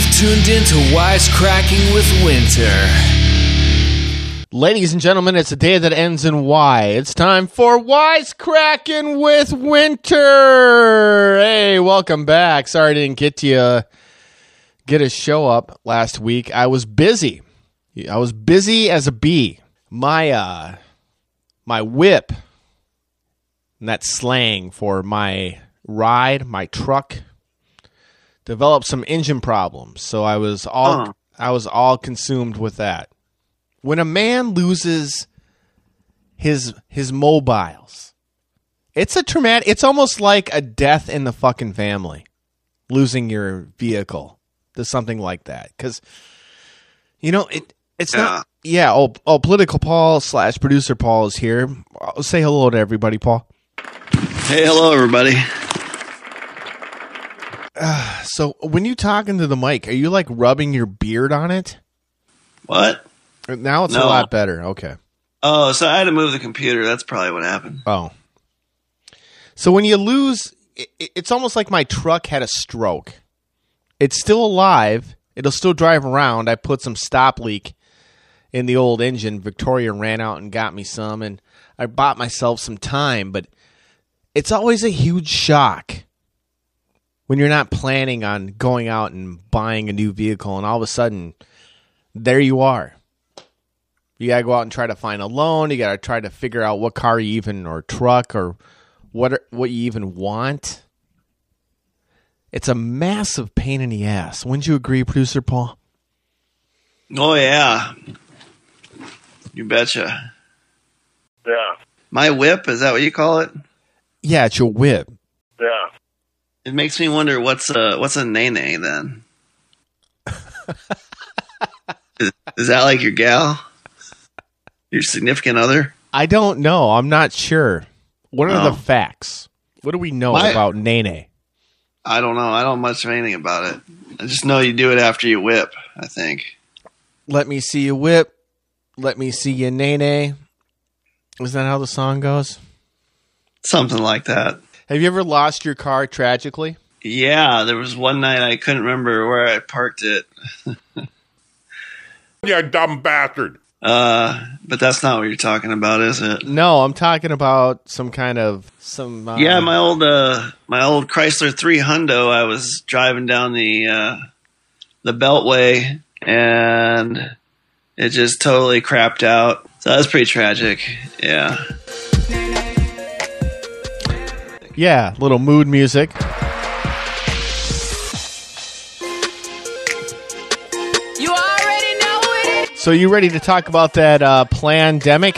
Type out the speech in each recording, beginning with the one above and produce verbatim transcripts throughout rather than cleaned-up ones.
You've tuned into Wisecracking with Winter. Ladies and gentlemen, it's a day that ends in Y. It's time for Wisecracking with Winter. Hey, welcome back. Sorry I didn't get to you, get a show up last week. I was busy. I was busy as a bee. My uh, my whip, and that's slang for my ride, my truck, developed some engine problems. So I was all uh. I was all consumed with that. When a man loses his his mobiles, it's a traumatic. It's almost like a death in the fucking family, losing your vehicle to something like that. Because you know it. It's yeah. not. Yeah. Oh, oh. Political Paul slash producer Paul is here. I'll say hello to everybody, Paul. Hey, hello, everybody. Uh, so when you talk into the mic, are you like rubbing your beard on it? What? Now it's no. a lot better. Okay. Oh, so I had to move the computer. That's probably what happened. Oh. So when you lose, it, it's almost like my truck had a stroke. It's still alive. It'll still drive around. I put some stop leak in the old engine. Victoria ran out and got me some, and I bought myself some time. But it's always a huge shock when you're not planning on going out and buying a new vehicle, and all of a sudden, there you are. You got to go out and try to find a loan. You got to try to figure out what car you even, or truck, or what are, what you even want. It's a massive pain in the ass. Wouldn't you agree, Producer Paul? Oh, yeah. You betcha. Yeah. My whip, is that what you call it? Yeah, it's your whip. Yeah. It makes me wonder what's a, what's a nene then? is, is that like your gal? Your significant other? I don't know. I'm not sure. What are oh. the facts? What do we know My, about Nene? I don't know. I don't know much of anything about it. I just know you do it after you whip, I think. Let me see you whip. Let me see you Nene. Is that how the song goes? Something like that. Have you ever lost your car tragically? Yeah, there was one night I couldn't remember where I parked it. You dumb bastard. Uh, but that's not what you're talking about, is it? No, I'm talking about some kind of some. Uh, yeah, my old uh, my old Chrysler three Hundo. I was driving down the uh, the Beltway, and it just totally crapped out. So that was pretty tragic. Yeah. Yeah, little mood music. So you ready to talk about that uh, plandemic?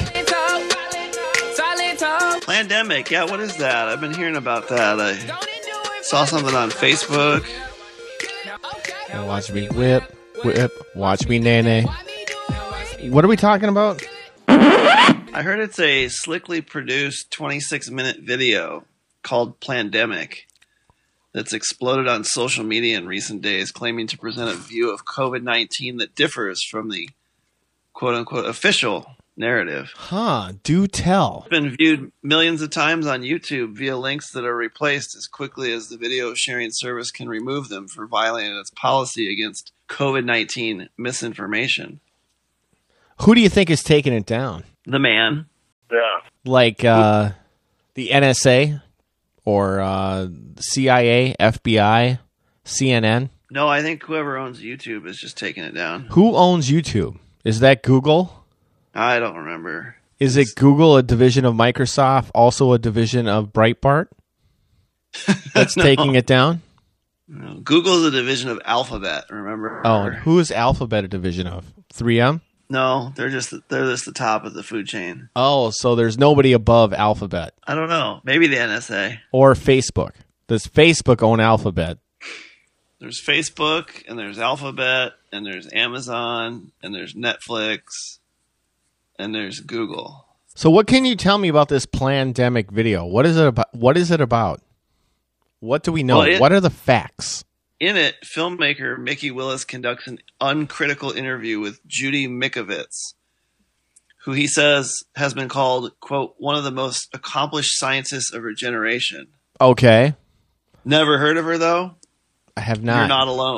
Plandemic, yeah, what is that? I've been hearing about that. I saw something on Facebook. Now watch me whip, whip, watch me nene. What are we talking about? I heard it's a slickly produced twenty-six minute video called Plandemic that's exploded on social media in recent days, claiming to present a view of COVID nineteen that differs from the quote-unquote official narrative. Huh, do tell. It's been viewed millions of times on YouTube via links that are replaced as quickly as the video sharing service can remove them for violating its policy against COVID nineteen misinformation. Who do you think is taking it down? The man. Yeah. Like uh, the N S A or uh, C I A, F B I, C N N? No, I think whoever owns YouTube is just taking it down. Who owns YouTube? Is that Google? I don't remember. Is it Google, a division of Microsoft, also a division of Breitbart? That's no. taking it down? No. Google is a division of Alphabet, remember? Oh, and who is Alphabet a division of? three M? No, they're just they're just the top of the food chain. Oh, so there's nobody above Alphabet. I don't know. Maybe the N S A. Or Facebook. Does Facebook own Alphabet? There's Facebook, and there's Alphabet, and there's Amazon, and there's Netflix, and there's Google. So what can you tell me about this plandemic video? What is it about? What is it about? What do we know? Well, it, what are the facts? In it, filmmaker Mickey Willis conducts an uncritical interview with Judy Mikovits, who he says has been called, quote, one of the most accomplished scientists of her generation. Okay. Never heard of her, though? I have not. You're not alone.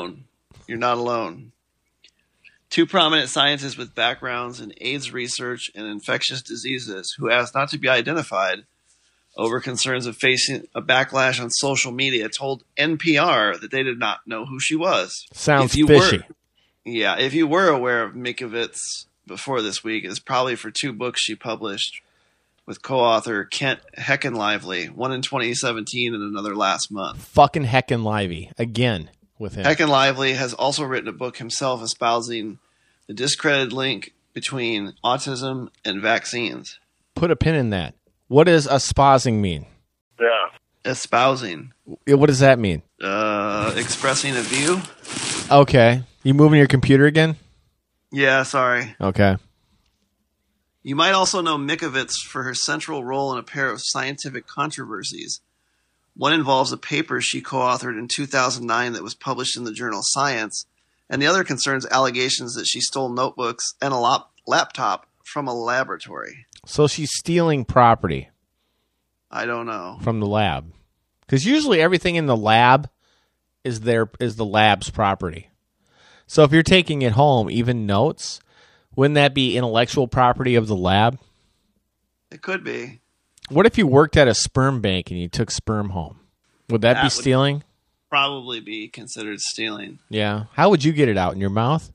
You're not alone. Two prominent scientists with backgrounds in AIDS research and infectious diseases who asked not to be identified over concerns of facing a backlash on social media told N P R that they did not know who she was. Sounds If you fishy. Were, yeah, if you were aware of Mikovits before this week, it's probably for two books she published with co-author Kent Heckenlively, one in twenty seventeen and another last month. Fucking Heckin' Lively again with him. Heckenlively has also written a book himself espousing the discredited link between autism and vaccines. Put a pin in that. What does espousing mean? Yeah. Espousing. What does that mean? Uh, expressing a view? Okay. You moving your computer again? Yeah, sorry. Okay. You might also know Mikovits for her central role in a pair of scientific controversies. One involves a paper she co-authored in two thousand nine that was published in the journal Science, and the other concerns allegations that she stole notebooks and a lap- laptop from a laboratory. So she's stealing property I don't know. from the lab. Because usually everything in the lab is their is the lab's property. So if you're taking it home, even notes, wouldn't that be intellectual property of the lab? It could be. What if you worked at a sperm bank and you took sperm home? Would that, That be would- stealing? Probably be considered stealing. Yeah. How would you get it out in your mouth?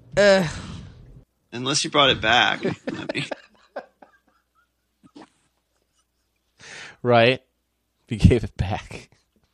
Unless you brought it back. I mean, Right. If you gave it back.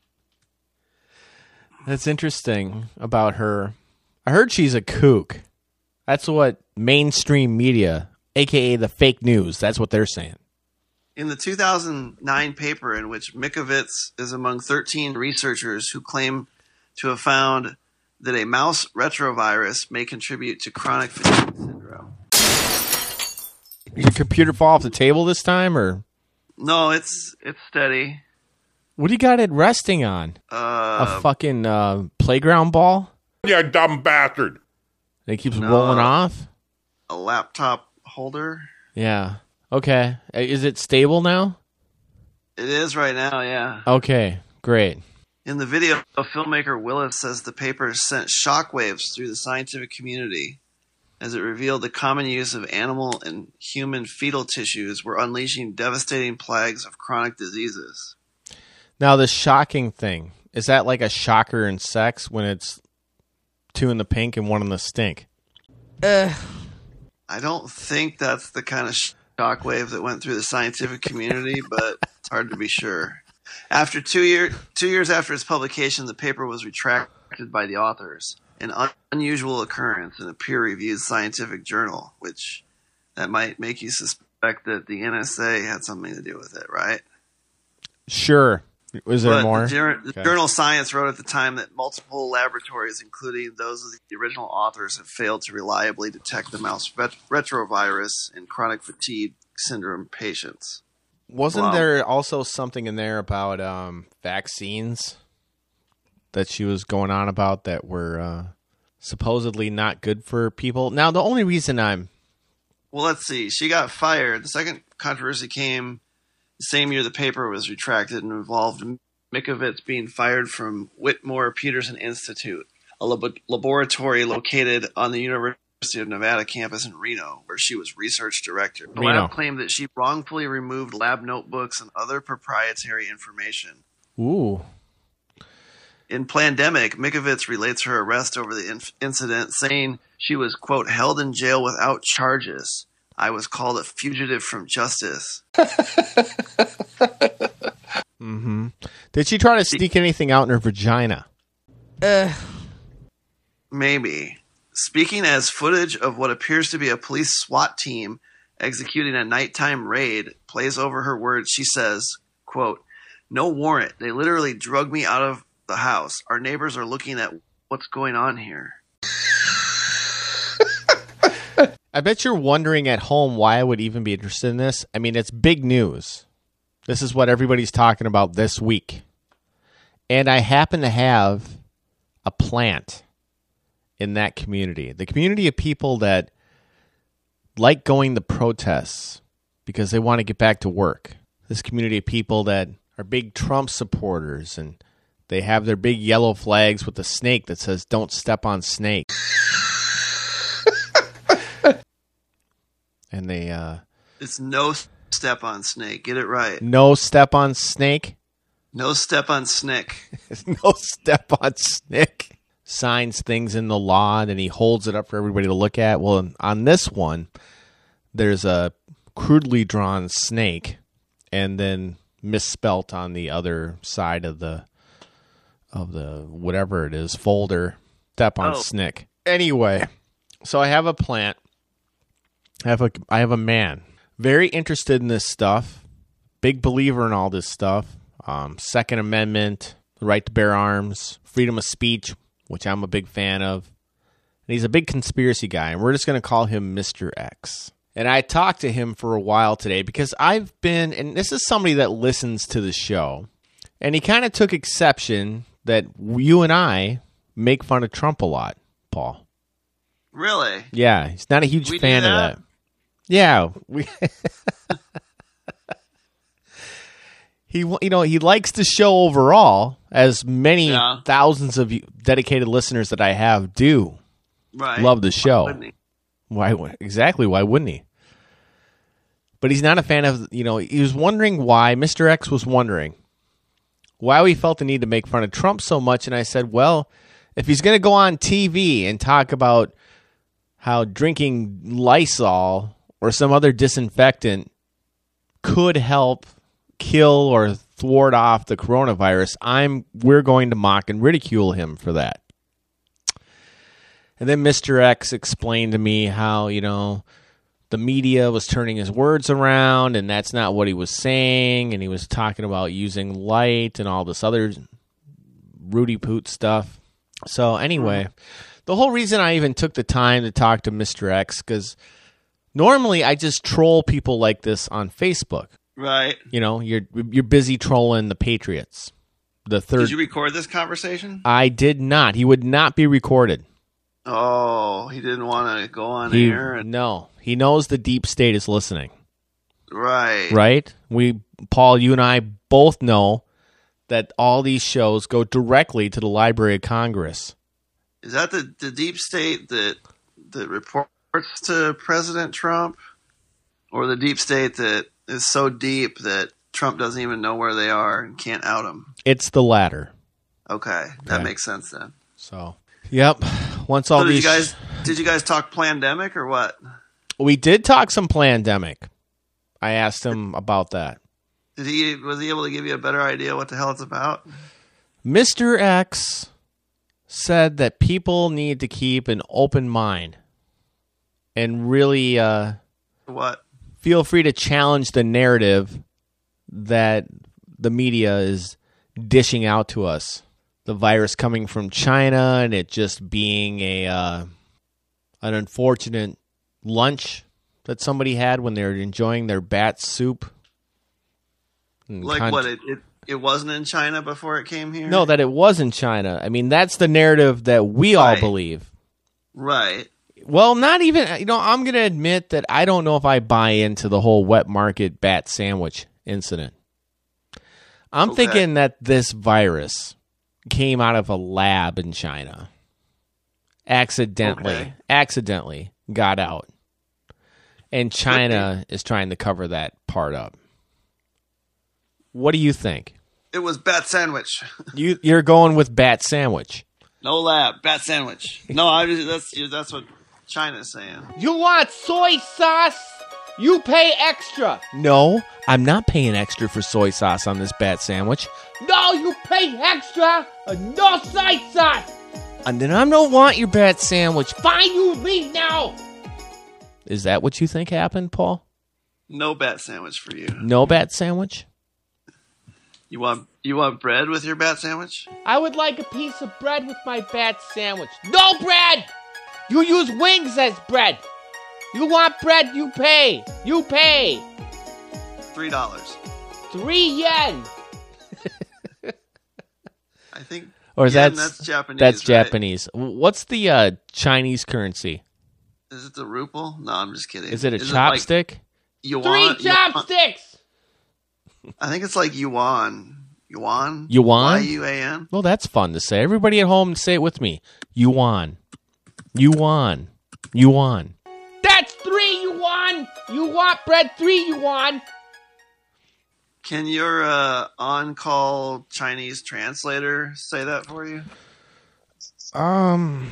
That's interesting about her. I heard she's a kook. That's what mainstream media, a k a the fake news, that's what they're saying. in the two thousand nine paper in which Mikovits is among thirteen researchers who claim to have found that a mouse retrovirus may contribute to chronic fatigue syndrome. Did your computer fall off the table this time, or No, it's it's steady. what do you got it resting on? Uh, A fucking uh, playground ball? You dumb bastard. And it keeps No. rolling off? a laptop holder. Yeah. Okay. Uh, Is it stable now? It is right now, yeah. Okay. Great. In the video, filmmaker Willis says the paper sent shockwaves through the scientific community as it revealed the common use of animal and human fetal tissues were unleashing devastating plagues of chronic diseases. Now, the shocking thing, is that like a shocker in sex when it's two in the pink and one in the stink? I don't think that's the kind of shockwave that went through the scientific community, but it's hard to be sure. After two year, two years after its publication, the paper was retracted by the authors, an un- unusual occurrence in a peer-reviewed scientific journal, which that might make you suspect that the N S A had something to do with it, right? Sure. Was there But more? The, jour- the Okay. journal Science wrote at the time that multiple laboratories, including those of the original authors, have failed to reliably detect the mouse ret- retrovirus in chronic fatigue syndrome patients. Wasn't Wow. there also something in there about um, vaccines that she was going on about that were uh, supposedly not good for people? Now, the only reason I'm... Well, let's see. She got fired. The second controversy came the same year the paper was retracted and involved Mikovits being fired from Whitmore Peterson Institute, a lab- laboratory located on the University of Nevada campus in Reno, where she was research director. The Reno. lab claimed that she wrongfully removed lab notebooks and other proprietary information. Ooh. In Plandemic, Mikovits relates her arrest over the inf- incident, saying she was, quote, held in jail without charges. I was called a fugitive from justice. Mm-hmm. Did she try to sneak anything out in her vagina? Maybe. Speaking as footage of what appears to be a police SWAT team executing a nighttime raid plays over her words, she says, quote, no warrant. They literally drug me out of the house. Our neighbors are looking at what's going on here. I bet you're wondering at home why I would even be interested in this. I mean, it's big news. This is what everybody's talking about this week. And I happen to have a plant in that community. The community of people that like going to protests because they want to get back to work. This community of people that are big Trump supporters and They have their big yellow flags with the snake that says, "Don't step on snake." And they, uh... It's no step on snake. Get it right. No step on snake? No step on snick. No step on snick. Signs things in the law, and then he holds it up for everybody to look at. Well, on this one, there's a crudely drawn snake, and then misspelt on the other side of the of the whatever it is folder. Step on Oh. snick. Anyway, so I have a plant. I have a I have a man very interested in this stuff. Big believer in all this stuff. Um, Second Amendment, the right to bear arms, freedom of speech, which I'm a big fan of. And he's a big conspiracy guy, and we're just going to call him Mister X. And I talked to him for a while today because I've been, and this is somebody that listens to the show, and he kind of took exception that you and I make fun of Trump a lot, Paul. Really? Yeah, he's not a huge We do fan of that? that. Yeah, we. He, you know, he likes the show overall, as many Yeah. thousands of dedicated listeners that I have do. Right. Love the show. Wouldn't he? Why? Exactly. Why wouldn't he? But he's not a fan of, you know, he was wondering why, Mister X was wondering why we felt the need to make fun of Trump so much. And I said, well, if he's going to go on T V and talk about how drinking Lysol or some other disinfectant could help kill or thwart off the coronavirus, I'm we're going to mock and ridicule him for that. And then Mister X explained to me how, you know, the media was turning his words around, and that's not what he was saying, and he was talking about using light and all this other Rudy Poot stuff. So anyway, the whole reason I even took the time to talk to Mister X, because normally I just troll people like this on Facebook. Right. You know, you're you're busy trolling the Patriots. The third, Did you record this conversation? I did not. He would not be recorded. Oh, he didn't want to go on He, air. And, no, he knows the deep state is listening. right. Right? We, Paul, you and I both know that all these shows go directly to the Library of Congress. Is that the, the deep state that that reports to President Trump, or the deep state that is so deep that Trump doesn't even know where they are and can't out them? It's the latter. Okay, that Okay. makes sense then. So, yep. Once all So did these you guys did you guys talk pandemic or what? we did talk some pandemic. I asked him about that. Did he was he able to give you a better idea what the hell it's about? Mister X said that people need to keep an open mind and really uh, What? feel free to challenge the narrative that the media is dishing out to us. The virus coming from China and it just being a uh, an unfortunate lunch that somebody had when they were enjoying their bat soup. And Like con- what? It, it it wasn't in China before it came here? No, that it was in China. I mean, that's the narrative that we all Right. believe. Right. Well, not even, you know, I'm going to admit that I don't know if I buy into the whole wet market bat sandwich incident. I'm Okay. thinking that this virus came out of a lab in China. Accidentally, Okay. accidentally got out. And China is trying to cover that part up. What do you think? It was bat sandwich. You, you're going with bat sandwich. No lab, bat sandwich. No, I just, that's that's what China's saying. You want soy sauce? You pay extra. No, I'm not paying extra for soy sauce on this bat sandwich. No, you pay extra. No soy sauce. And then I don't want your bat sandwich. Fine, you leave now. Is that what you think happened, Paul? No bat sandwich for you. No bat sandwich? You want you want bread with your bat sandwich? I would like a piece of bread with my bat sandwich. No bread! You use wings as bread. You want bread, you pay. You pay. Three dollars. Three yen. I think. Or is yen, that that's Japanese? That's right? Japanese. What's the uh, Chinese currency? Is it the ruble? No, I'm just kidding. Is it a like chopstick? yuan? Three yuan- chopsticks. I think it's like yuan. Yuan? Yuan? Y U A N? Well, that's fun to say. Everybody at home, say it with me. Yuan. Yuan. Yuan. That's three yuan. You want bread? Three yuan. Can your uh, on-call Chinese translator say that for you? Um,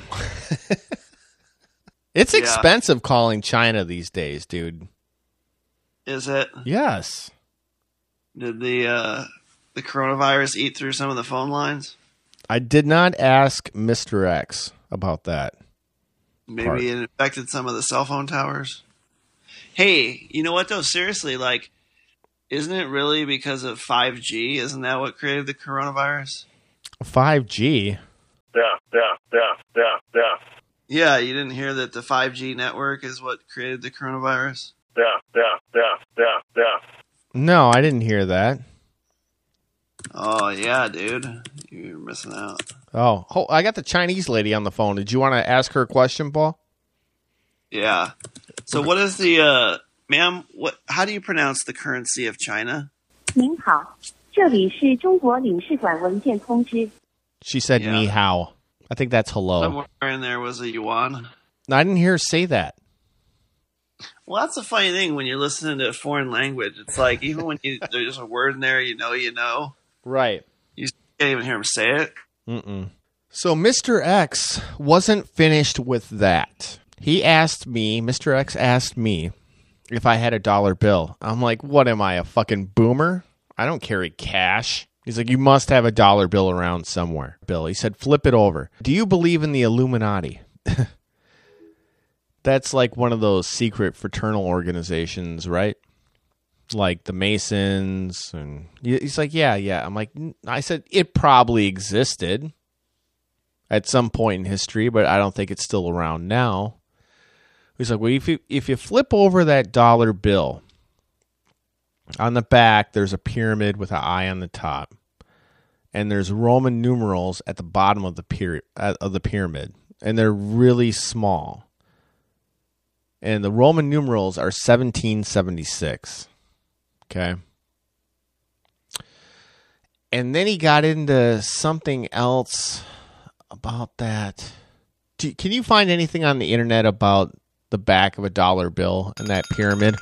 it's Yeah. expensive calling China these days, dude. Is it? Yes. Did the uh, the coronavirus eat through some of the phone lines? I did not ask Mister X about that. Maybe Part. it infected some of the cell phone towers. Hey, you know what though? Seriously, like, isn't it really because of five G? Isn't that what created the coronavirus? five G? Yeah, yeah, yeah, yeah, yeah, Yeah, you didn't hear that the five G network is what created the coronavirus? yeah, yeah, yeah, yeah, yeah. No, I didn't hear that. Oh, yeah, dude. You're missing out. Oh, oh, I got the Chinese lady on the phone. Did you want to ask her a question, Paul? Yeah. So what is the, uh, ma'am, what? How do you pronounce the currency of China? 您好，这里是中国领事馆文件通知。 She said Yeah. ni hao. I think that's hello. Somewhere in there was a yuan. No, I didn't hear her say that. Well, that's the funny thing when you're listening to a foreign language. It's like, even when you, there's a word in there, you know, you know. Right. You can't even hear him say it. Mm-mm. So Mister X wasn't finished with that. He asked me, Mister X asked me if I had a dollar bill. I'm like, what am I, a fucking boomer? I don't carry cash. He's like, you must have a dollar bill around somewhere. Bill, he said, flip it over. Do you believe in the Illuminati? That's like one of those secret fraternal organizations, right? Like the Masons. And he's like, yeah, yeah. I'm like, I said, it probably existed at some point in history, but I don't think it's still around now. He's like, well, if you, if you flip over that dollar bill, on the back, there's a pyramid with an eye on the top, and there's Roman numerals at the bottom of the pyra- of the pyramid, and they're really small. And the Roman numerals are seventeen seventy-six. Okay. And then he got into something else about that. Do, can you find anything on the internet about the back of a dollar bill and that pyramid?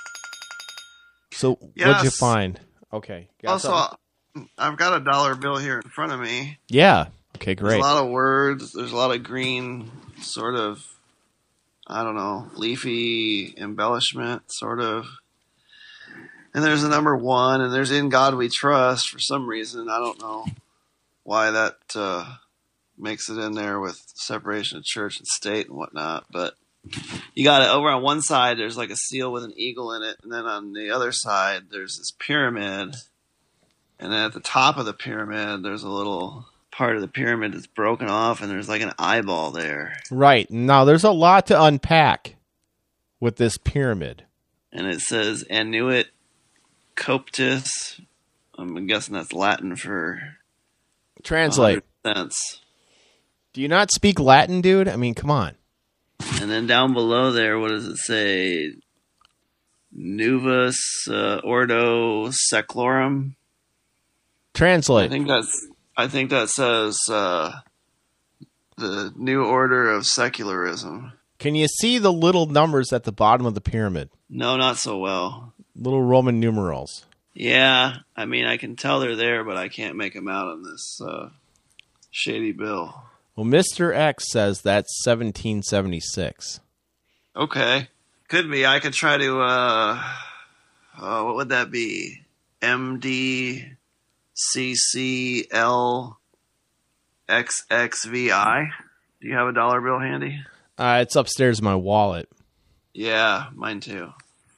So what'd you Yes. find? Okay. Got Also, something? I've got a dollar bill here in front of me. Yeah. Okay, There's great. a lot of words. There's a lot of green, sort of, I don't know, leafy embellishment, sort of. And there's a number one, and there's In God We Trust for some reason. I don't know why that uh, makes it in there with separation of church and state and whatnot. But you got it over on one side, there's like a seal with an eagle in it. And then on the other side, there's this pyramid. And then at the top of the pyramid, there's a little part of the pyramid that's broken off, and there's like an eyeball there. Right. Now, there's a lot to unpack with this pyramid. And it says Annuit Coptis. I'm guessing that's Latin for Translate. one hundred cents. Do you not speak Latin, dude? I mean, come on. And then down below there, what does it say? Nuvus uh, Ordo Seclorum. I Translate. think that's. I think that says uh, the New Order of Secularism. Can you see the little numbers at the bottom of the pyramid? No, not so well. Little Roman numerals. Yeah, I mean, I can tell they're there, but I can't make them out on this uh, shady bill. Well, Mister X says that's seventeen seventy-six. Okay, could be. I could try to. Uh, uh, what would that be? M D C C L X X V I. Do you have a dollar bill handy? Uh, it's upstairs in my wallet. Yeah, mine too.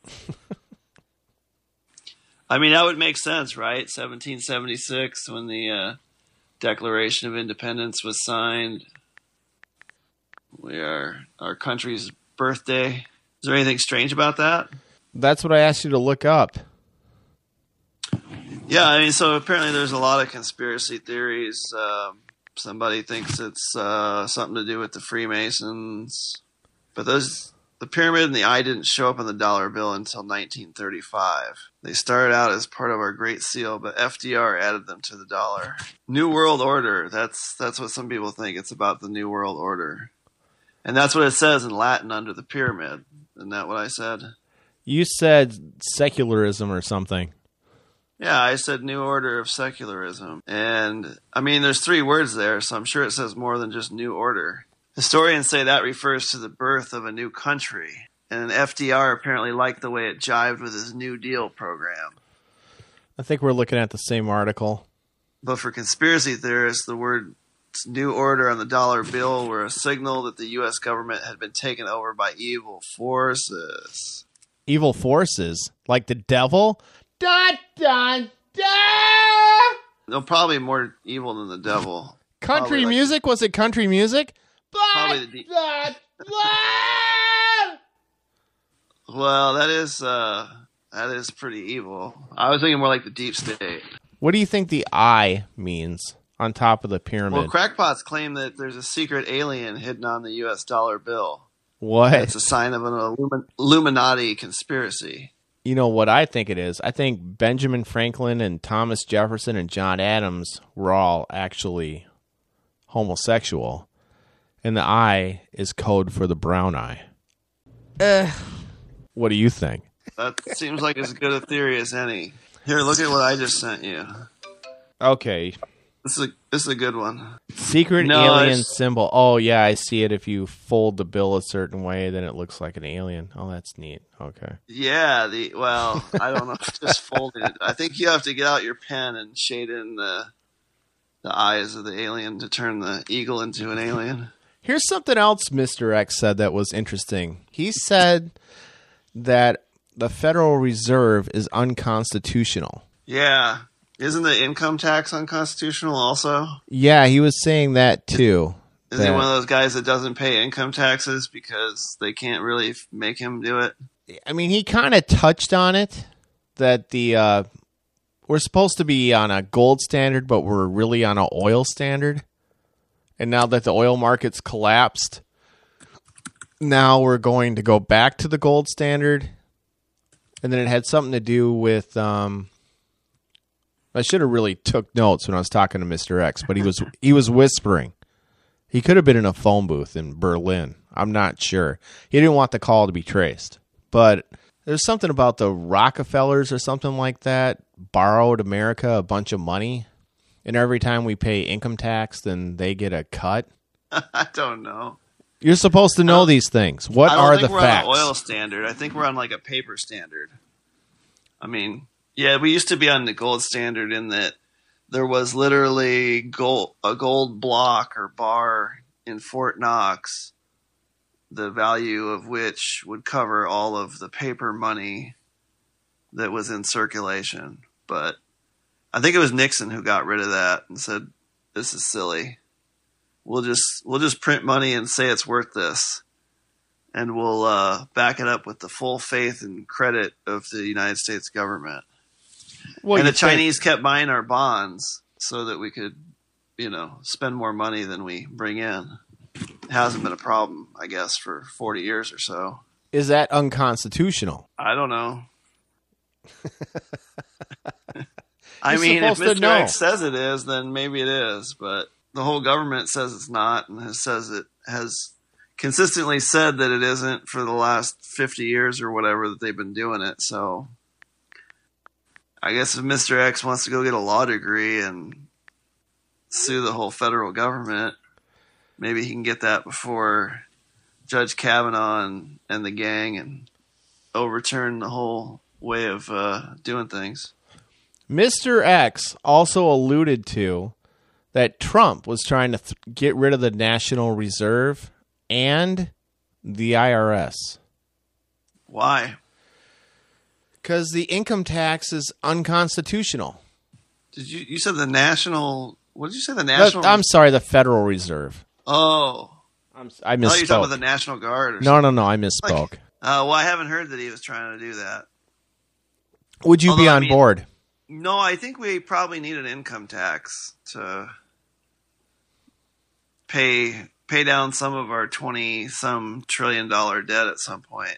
I mean, that would make sense, right? seventeen seventy-six, when the uh, Declaration of Independence was signed. We are our country's birthday. Is there anything strange about that? That's what I asked you to look up. Yeah, I mean, so apparently there's a lot of conspiracy theories. Um, somebody thinks it's uh, something to do with the Freemasons, but those the pyramid and the eye didn't show up on the dollar bill until nineteen thirty-five. They started out as part of our Great Seal, but F D R added them to the dollar. New World Order. That's that's what some people think. It's about the New World Order. And that's what it says in Latin under the pyramid. Isn't that what I said? You said secularism or something. Yeah, I said New Order of Secularism. And, I mean, there's three words there, so I'm sure it says more than just New Order. Historians say that refers to the birth of a new country. And F D R apparently liked the way it jived with his New Deal program. I think we're looking at the same article. But for conspiracy theorists, the word New Order on the dollar bill were a signal that the U S government had been taken over by evil forces. Evil forces? Like the devil? Dun, dun, dun! No, probably more evil than the devil. Country Probably like- music? Was it country music? Probably the de- Well, that is uh, that is pretty evil. I was thinking more like the deep state. What do you think the eye means on top of the pyramid? Well, crackpots claim that there's a secret alien hidden on the U S dollar bill. what? It's a sign of an Illumin- Illuminati conspiracy. You know what I think it is? I think Benjamin Franklin and Thomas Jefferson and John Adams were all actually homosexual. And the eye is code for the brown eye. Uh, what do you think? That seems like as good a theory as any. Here, look at what I just sent you. Okay. This is a, this is a good one. Secret No, alien it's- symbol. Oh, yeah, I see it. If you fold the bill a certain way, then it looks like an alien. Oh, that's neat. Okay. Yeah, the well, I don't know if just folding it. I think you have to get out your pen and shade in the the eyes of the alien to turn the eagle into an alien. Here's something else Mister X said that was interesting. He said that the Federal Reserve is unconstitutional. Yeah. Isn't the income tax unconstitutional also? Yeah, he was saying that too. Is he that- one of those guys that doesn't pay income taxes because they can't really f- make him do it? I mean, he kind of touched on it, that the uh, we're supposed to be on a gold standard, but we're really on an oil standard. And now that the oil market's collapsed, now we're going to go back to the gold standard. And then it had something to do with... Um, I should have really took notes when I was talking to Mister X, but he was he was whispering. He could have been in a phone booth in Berlin. I'm not sure. He didn't want the call to be traced. But there's something about the Rockefellers or something like that borrowed America a bunch of money. And every time we pay income tax, then they get a cut. I don't know. You're supposed to know these things. What I don't are think the we're facts? on an oil standard. I think we're on like a paper standard. I mean, yeah, we used to be on the gold standard in that there was literally gold, a gold block or bar in Fort Knox, the value of which would cover all of the paper money that was in circulation. But I think it was Nixon who got rid of that and said, "This is silly. We'll just we'll just print money and say it's worth this, and we'll uh, back it up with the full faith and credit of the United States government." Well, and you the think- Chinese kept buying our bonds so that we could, you know, spend more money than we bring in. It hasn't been a problem, I guess, for forty years or so. Is that unconstitutional? I don't know. I You're mean, if supposed to Mister know. X says it is, then maybe it is. But the whole government says it's not, and has says it has consistently said that it isn't for the last fifty years or whatever that they've been doing it. So I guess if Mister X wants to go get a law degree and sue the whole federal government, maybe he can get that before Judge Kavanaugh and, and the gang and overturn the whole way of uh, doing things. Mister X also alluded to that Trump was trying to th- get rid of the National Reserve and the I R S. Why? Because the income tax is unconstitutional. Did you you said the national? What did you say? The The- national? I'm sorry, the Federal Reserve. oh, I'm, I I thought you were talking about misspoke. the National Guard. Or No, no, no, I misspoke. Like- Uh, well, I haven't heard that he was trying to do that. Would you be although, I on mean- board? No, I think we probably need an income tax to pay pay down some of our twenty some trillion dollar debt at some point.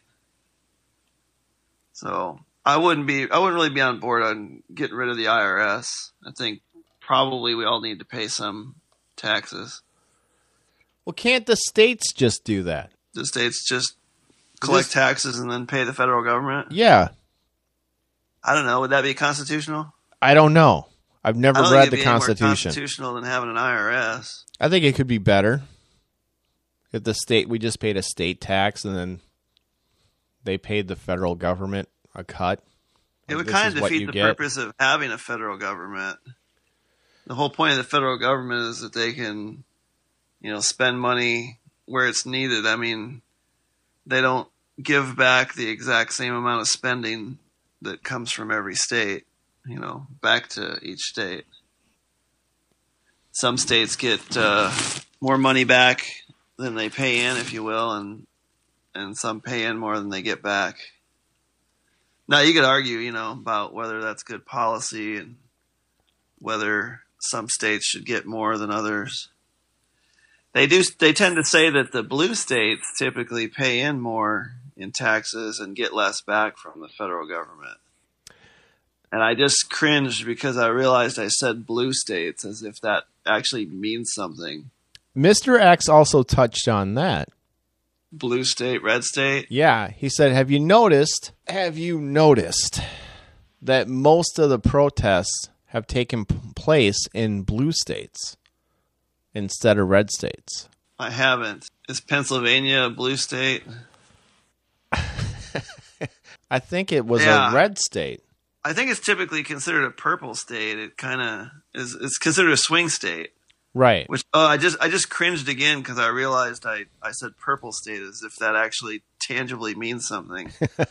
So I wouldn't be, I wouldn't really be on board on getting rid of the I R S. I think probably we all need to pay some taxes. Well, can't the states just do that? The states just collect This- taxes and then pay the federal government. Yeah. I don't know. Would that be constitutional? I don't know. I've never I don't read think the it'd be any more Constitution. constitutional than having an I R S. I think it could be better if the state, we just paid a state tax and then they paid the federal government a cut. It would This kind is of what defeat you the get. purpose of having a federal government. The whole point of the federal government is that they can, you know, spend money where it's needed. I mean, they don't give back the exact same amount of spending that comes from every state, you know, back to each state. Some states get uh, more money back than they pay in, if you will, and and some pay in more than they get back. Now, you could argue, you know, about whether that's good policy and whether some states should get more than others. They do. They tend to say that the blue states typically pay in more in taxes and get less back from the federal government. And I just cringed because I realized I said blue states as if that actually means something. Mister X also touched on that. Blue state, red state. Yeah, he said, have you noticed, have you noticed that most of the protests have taken p- place in blue states instead of red states? I haven't. Is Pennsylvania a blue state? I think it was Yeah. a red state. I think it's typically considered a purple state. It kind of is. It's considered a swing state. Right. Which oh, I just I just cringed again because I realized I, I said purple state as if that actually tangibly means something.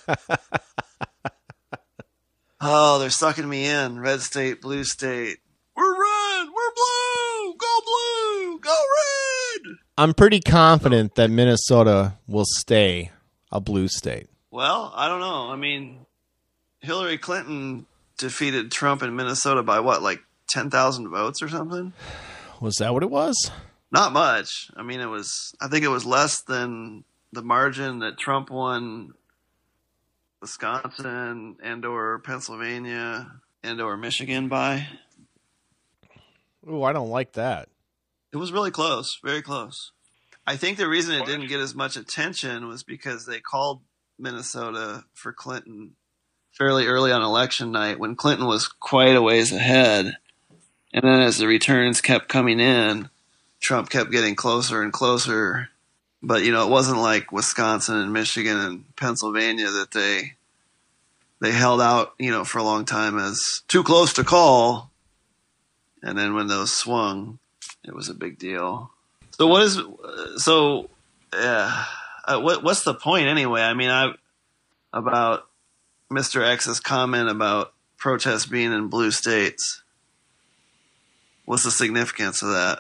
Oh, they're sucking me in. Red state, blue state. We're red. We're blue. Go blue. Go red. I'm pretty confident that Minnesota will stay a blue state. Well, I don't know. I mean, Hillary Clinton defeated Trump in Minnesota by what, like ten thousand votes or something? Was that what it was? Not much. I mean, it was, I think it was less than the margin that Trump won Wisconsin and or Pennsylvania and or Michigan by. Ooh, I don't like that. It was really close, very close. I think the reason it didn't get as much attention was because they called Minnesota for Clinton fairly early on election night when Clinton was quite a ways ahead. And then as the returns kept coming in, Trump kept getting closer and closer. But, you know, it wasn't like Wisconsin and Michigan and Pennsylvania that they they held out, you know, for a long time as too close to call. And then when those swung, it was a big deal. So what is so uh, uh, what what's the point anyway? I mean, I about Mister X's comment about protests being in blue states. What's the significance of that?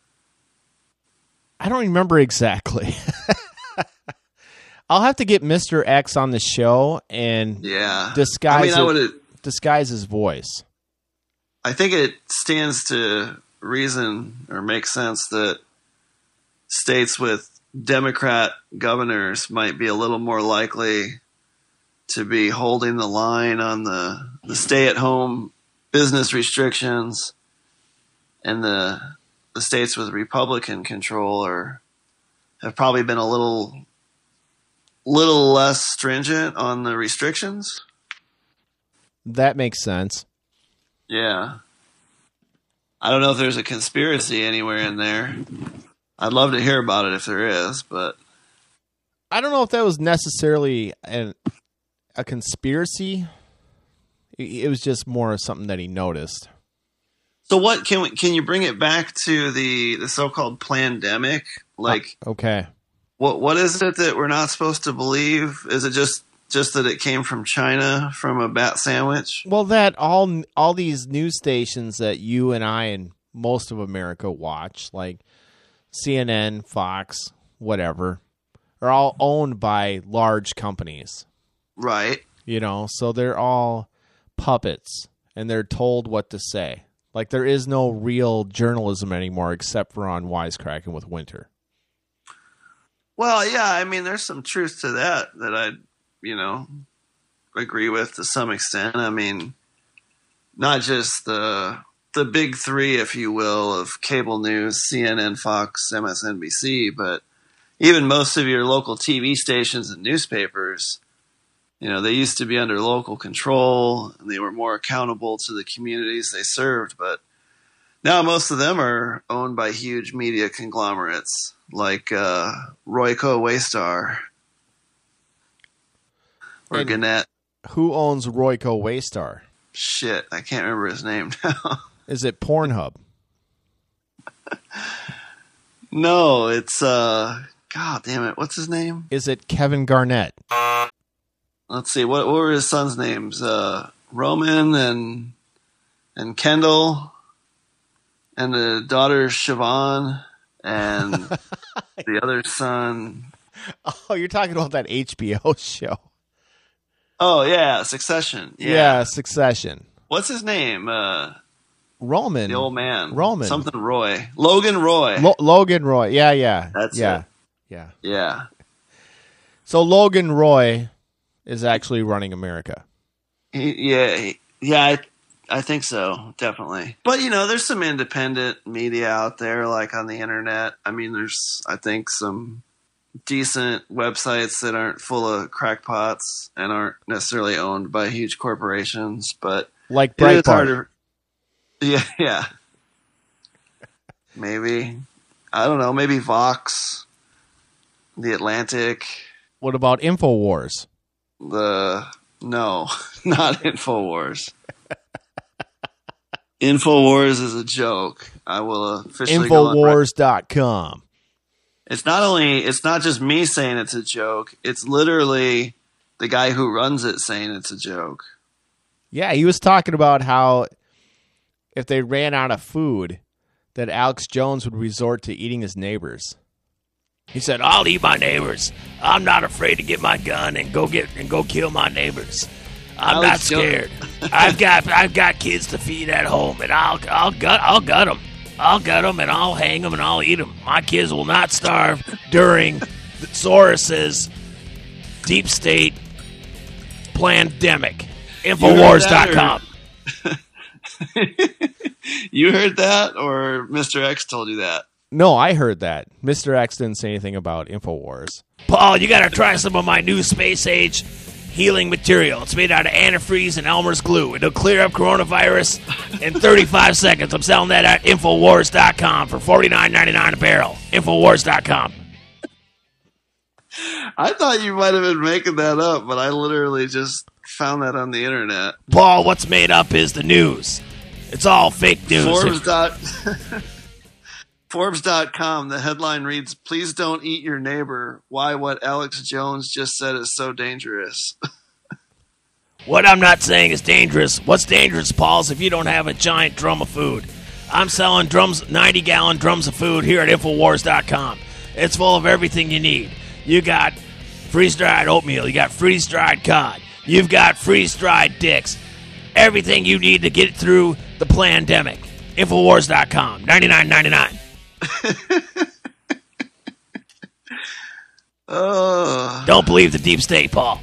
I don't remember exactly. I'll have to get Mister X on the show and Yeah, disguise I mean, I it- would. disguise his voice. I think it stands to reason or makes sense that states with Democrat governors might be a little more likely to be holding the line on the, the stay-at-home business restrictions, and the the states with Republican control are have probably been a little little less stringent on the restrictions. That makes sense. Yeah. I don't know if there's a conspiracy anywhere in there. I'd love to hear about it if there is, but I don't know if that was necessarily an, a conspiracy. It, it was just more of something that he noticed. so what can we, can you bring it back to the, the so-called plandemic? Like Okay. what what is it that we're not supposed to believe? Is it just just that it came from China from a bat sandwich? Well, that all all these news stations that you and I and most of America watch, like C N N, Fox, whatever, are all owned by large companies. Right. You know, so they're all puppets and they're told what to say. Like there is no real journalism anymore except for on Wisecracking with Winter. Well, yeah, I mean, there's some truth to that that I, you know, agree with to some extent. I mean, not just the the big three, if you will, of cable news, C N N, Fox, M S N B C, but even most of your local T V stations and newspapers, you know, they used to be under local control and they were more accountable to the communities they served. But now most of them are owned by huge media conglomerates like uh, Royco Waystar or And Gannett. Who owns Royco Waystar? Shit, I can't remember his name now. Is it Pornhub? No, it's, uh, God damn it, what's his name? Is it Kevin Garnett? Let's see, what, what were his sons' names? Uh, Roman and and Kendall, and the daughter Siobhan, and the other son. Oh, you're talking about that H B O show. Oh, yeah, Succession. Yeah. Yeah, Succession. What's his name? Uh, Roman. the old man. Roman. Something Roy. Logan Roy. Lo- Logan Roy. Yeah, yeah. That's yeah. it. Yeah. Yeah. So Logan Roy is actually running America. He, yeah, he, yeah, I, I think so, definitely. But, you know, there's some independent media out there, like on the internet. I mean, there's, I think, some decent websites that aren't full of crackpots and aren't necessarily owned by huge corporations, but Like it is Breitbart. harder. Yeah, yeah. Maybe. I don't know, maybe Vox, The Atlantic, What about InfoWars? the... No, not InfoWars. InfoWars is a joke. I will officially go on record. Infowars dot com. It's not only, it's not just me saying it's a joke. It's literally the guy who runs it saying it's a joke. Yeah, he was talking about how if they ran out of food, that Alex Jones would resort to eating his neighbors. He said, "I'll eat my neighbors. I'm not afraid to get my gun and go get and go kill my neighbors. I'm Alex not scared. I've got I've got kids to feed at home, and I'll I'll gut I'll gut them. I'll gut them and I'll hang them and I'll eat them. My kids will not starve during Soros's deep state pandemic. Infowars dot com." You heard that, or Mister X told you that? No, I heard that. Mister X didn't say anything about InfoWars. Paul, you got to try some of my new space age healing material. It's made out of antifreeze and Elmer's glue. It'll clear up coronavirus in thirty-five seconds. I'm selling that at Infowars dot com for forty-nine ninety-nine a barrel. Infowars dot com. I thought you might have been making that up, but I literally just found that on the internet. Paul, what's made up is the news. It's all fake news. Forbes. Dot, Forbes dot com, the headline reads, "Please don't eat your neighbor. Why what Alex Jones just said is so dangerous." What I'm not saying is dangerous. What's dangerous, Paul, is if you don't have a giant drum of food. I'm selling drums, ninety-gallon drums of food here at Infowars dot com. It's full of everything you need. You got freeze-dried oatmeal. You got freeze-dried cod. You've got freeze-dried dicks. Everything you need to get through the pandemic. Infowars dot com. ninety-nine ninety-nine. Oh. Don't believe the deep state, Paul.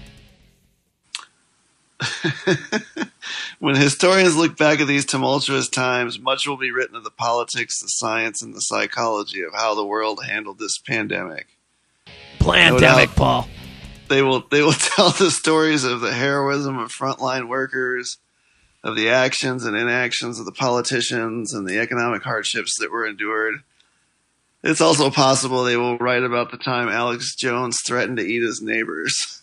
When historians look back at these tumultuous times, much will be written of the politics, the science, and the psychology of how the world handled this pandemic. Pandemic, No doubt. Paul. They will they will tell the stories of the heroism of frontline workers, of the actions and inactions of the politicians, and the economic hardships that were endured. It's also possible they will write about the time Alex Jones threatened to eat his neighbors.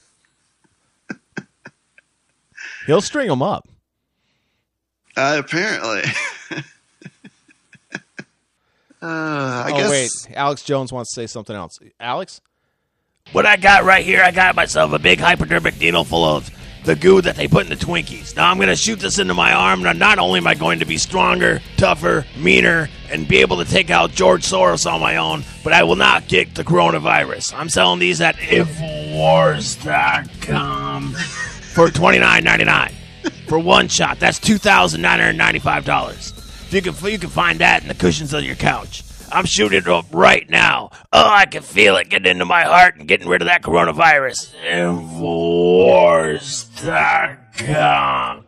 He'll string them up. Uh, apparently. uh, I oh, guess. wait. Alex Jones wants to say something else. Alex? What I got right here, I got myself a big hypodermic needle full of the goo that they put in the Twinkies. Now I'm going to shoot this into my arm, and not only am I going to be stronger, tougher, meaner, and be able to take out George Soros on my own, but I will not get the coronavirus. I'm selling these at Infowars dot com for twenty-nine ninety-nine for one shot. That's two thousand nine hundred ninety-five dollars. You can, you can find that in the cushions of your couch. I'm shooting it up right now Oh, I can feel it getting into my heart and getting rid of that coronavirus. Infowars dot com.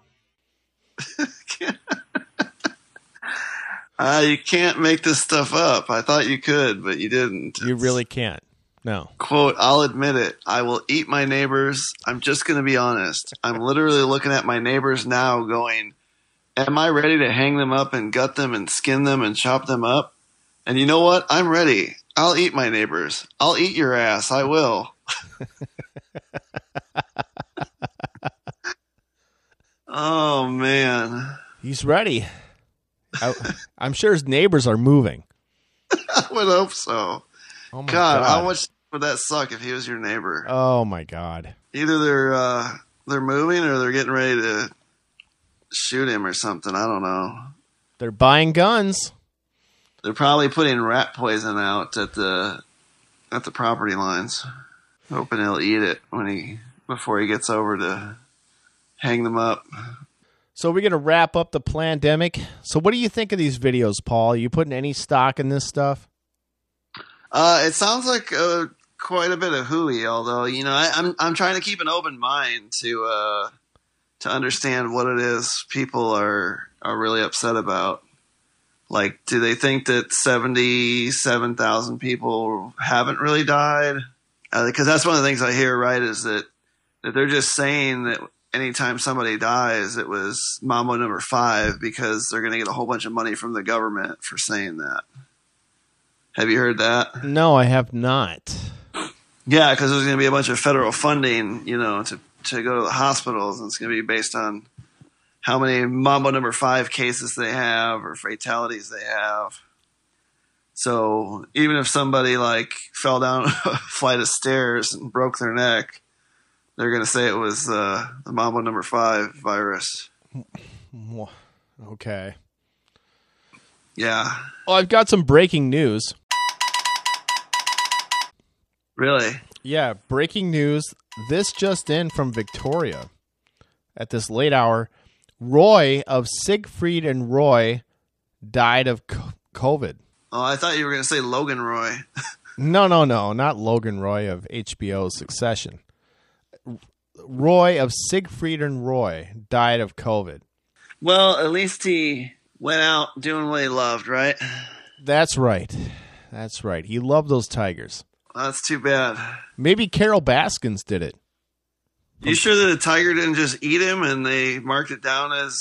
Uh, you can't make this stuff up. I thought you could, but you didn't. You really can't. No. Quote, I'll admit it. I will eat my neighbors. I'm just going to be honest. I'm literally looking at my neighbors now going, am I ready to hang them up and gut them and skin them and chop them up? And you know what? I'm ready. I'll eat my neighbors. I'll eat your ass. I will. Oh, man. He's ready. I, I'm sure his neighbors are moving. I would hope so. Oh my God, God, how much would that suck if he was your neighbor? Oh my God. Either they're uh, they're moving or they're getting ready to shoot him or something. I don't know. They're buying guns. They're probably putting rat poison out at the at the property lines, hoping he'll eat it when he before he gets over to hang them up. So we're gonna wrap up the pandemic. So what do you think of these videos, Paul? Are you putting any stock in this stuff? Uh, it sounds like uh, quite a bit of hooey. Although you know, I, I'm I'm trying to keep an open mind to uh, to understand what it is people are are really upset about. Like, do they think that seventy-seven thousand people haven't really died? Because uh, that's one of the things I hear, right, is that, that they're just saying that anytime somebody dies, it was Mambo number five because they're going to get a whole bunch of money from the government for saying that. Have you heard that? No, I have not. Yeah, because there's going to be a bunch of federal funding, you know, to, to go to the hospitals, and it's going to be based on how many Mambo number five cases they have or fatalities they have. So even if somebody like fell down a flight of stairs and broke their neck, they're going to say it was uh, the Mambo number five virus. Okay. Yeah. Well, I've got some breaking news. Really? Yeah, breaking news. This just in from Victoria. At this late hour, Roy of Siegfried and Roy died of COVID. Oh, I thought you were going to say Logan Roy. No, no, no, not Logan Roy of H B O's Succession. Roy of Siegfried and Roy died of COVID. Well, at least he went out doing what he loved, right? That's right. That's right. He loved those tigers. Well, that's too bad. Maybe Carol Baskins did it. You sure that the tiger didn't just eat him and they marked it down as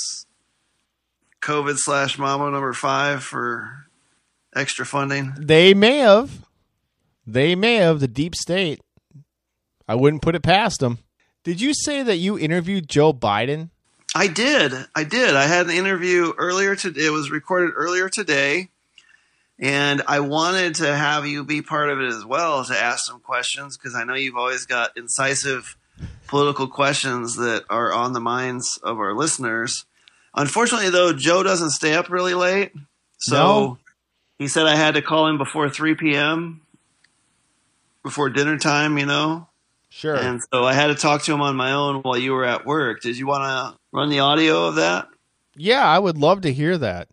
COVID slash Mambo number five for extra funding? They may have. They may have. The deep state. I wouldn't put it past them. Did you say that you interviewed Joe Biden? I did. I did. I had an interview earlier today. It was recorded earlier today. And I wanted to have you be part of it as well to ask some questions because I know you've always got incisive political questions that are on the minds of our listeners. Unfortunately, though, Joe doesn't stay up really late. So No. He said I had to call him before three p.m., before dinner time, you know. Sure. And so I had to talk to him on my own while you were at work. Did you want to run the audio of that? Yeah, I would love to hear that.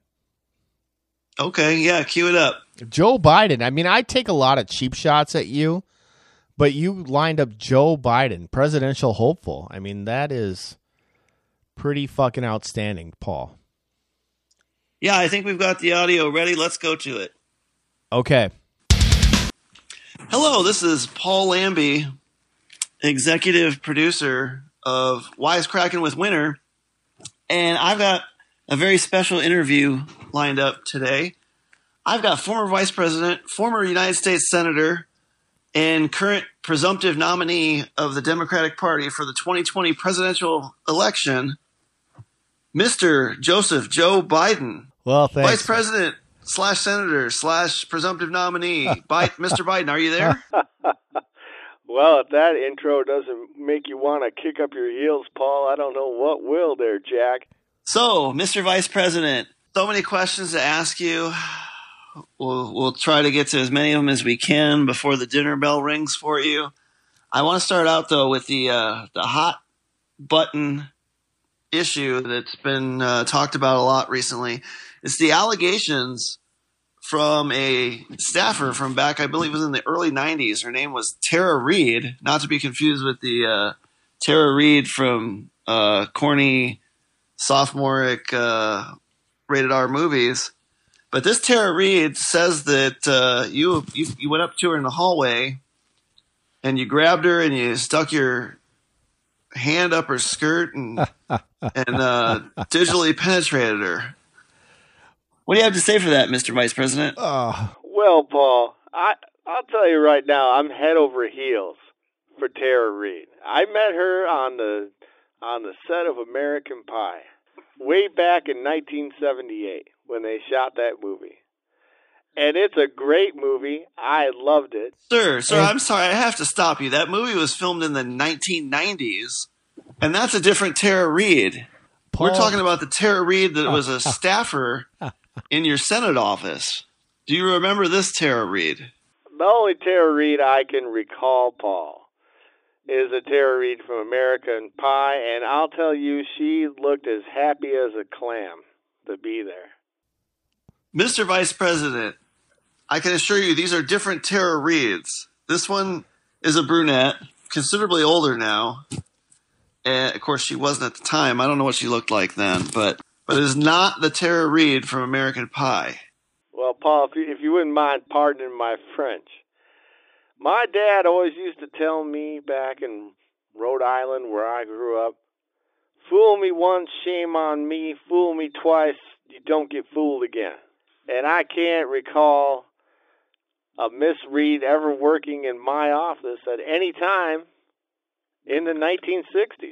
Okay, yeah, cue it up. Joe Biden. I mean, I take a lot of cheap shots at you, but you lined up Joe Biden, presidential hopeful. I mean, that is pretty fucking outstanding, Paul. Yeah, I think we've got the audio ready. Let's go to it. Okay. Hello, this is Paul Lambie, executive producer of Wisecracking with Winter, and I've got a very special interview lined up today. I've got former Vice President, former United States Senator, and current presumptive nominee of the Democratic Party for the twenty twenty presidential election, Mister Joseph Joe Biden. Well, thanks. Vice President slash Senator slash presumptive nominee. Bi- Mister Biden, are you there? Well, if that intro doesn't make you want to kick up your heels, Paul, I don't know what will there, Jack. So, Mister Vice President, so many questions to ask you. We'll, we'll try to get to as many of them as we can before the dinner bell rings for you. I want to start out, though, with the uh, the hot button issue that's been uh, talked about a lot recently. It's the allegations from a staffer from back, I believe it was in the early nineties. Her name was Tara Reid, not to be confused with the uh, Tara Reid from uh, corny sophomoric uh, rated R movies. But this Tara Reid says that uh, you, you you went up to her in the hallway and you grabbed her and you stuck your hand up her skirt and and uh, digitally penetrated her. What do you have to say for that, Mister Vice President? Oh. Well, Paul, I, I'll tell you right now, I'm head over heels for Tara Reid. I met her on the on the set of American Pie way back in nineteen seventy-eight when they shot that movie. And it's a great movie. I loved it. Sir, sir, I'm sorry. I have to stop you. That movie was filmed in the nineteen nineties, and that's a different Tara Reid. Paul. We're talking about the Tara Reid that was a staffer in your Senate office. Do you remember this Tara Reid? The only Tara Reid I can recall, Paul, is a Tara Reid from American Pie, and I'll tell you, she looked as happy as a clam to be there. Mister Vice President, I can assure you these are different Tara Reids. This one is a brunette, considerably older now. And of course, she wasn't at the time. I don't know what she looked like then, but but it is not the Tara Reid from American Pie. Well, Paul, if you, if you wouldn't mind pardoning my French, my dad always used to tell me back in Rhode Island where I grew up, fool me once, shame on me, fool me twice, you don't get fooled again. And I can't recall a Miss Reid ever working in my office at any time in the nineteen sixties.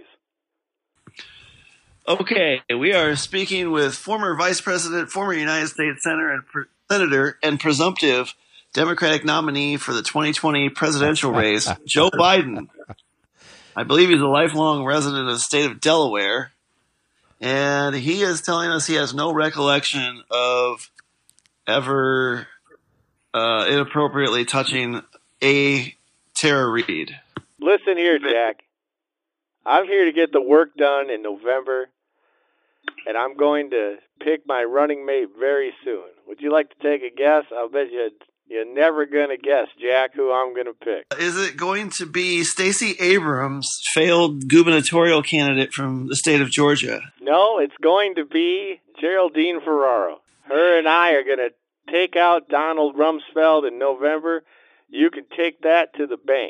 Okay, we are speaking with former Vice President, former United States Senator and, pre- Senator and presumptive Democratic nominee for the twenty twenty presidential race, Joe Biden. I believe he's a lifelong resident of the state of Delaware, and he is telling us he has no recollection of ever uh, inappropriately touching a Tara Reid. Listen here, Jack. I'm here to get the work done in November, and I'm going to pick my running mate very soon. Would you like to take a guess? I'll bet you you're never going to guess, Jack, who I'm going to pick. Is it going to be Stacey Abrams, failed gubernatorial candidate from the state of Georgia? No, it's going to be Geraldine Ferraro. Her and I are going to take out Donald Rumsfeld in November. You can take that to the bank.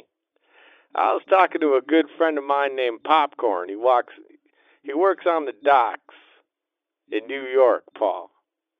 I was talking to a good friend of mine named Popcorn. He walks, he works on the docks in New York, Paul.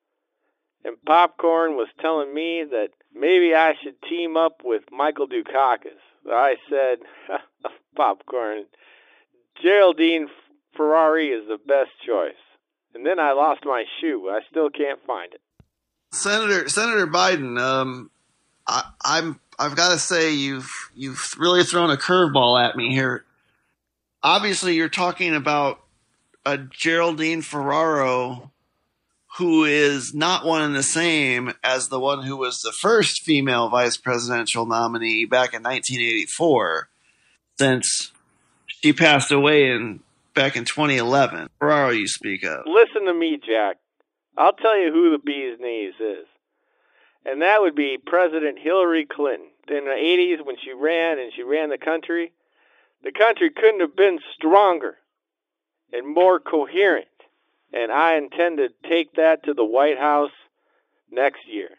And Popcorn was telling me that maybe I should team up with Michael Dukakis. I said, Popcorn, Geraldine Ferrari is the best choice. And then I lost my shoe. I still can't find it. Senator Senator Biden, um, I, I'm I've got to say you've you've really thrown a curveball at me here. Obviously, you're talking about a Geraldine Ferraro who is not one and the same as the one who was the first female vice presidential nominee back in nineteen eighty-four, since she passed away in back in twenty eleven. Ferraro you speak of. Listen to me, Jack. I'll tell you who the bee's knees is. And that would be President Hillary Clinton. In the eighties, when she ran and she ran the country, the country couldn't have been stronger and more coherent. And I intend to take that to the White House next year.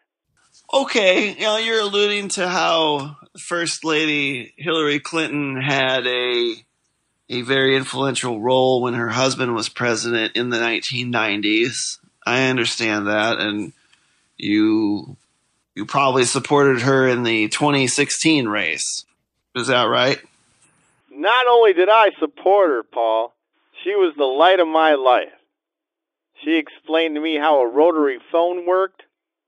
Okay, you know, you're alluding to how First Lady Hillary Clinton had a a very influential role when her husband was president in the nineteen nineties. I understand that, and you you probably supported her in the twenty sixteen race. Is that right? Not only did I support her, Paul, she was the light of my life. She explained to me how a rotary phone worked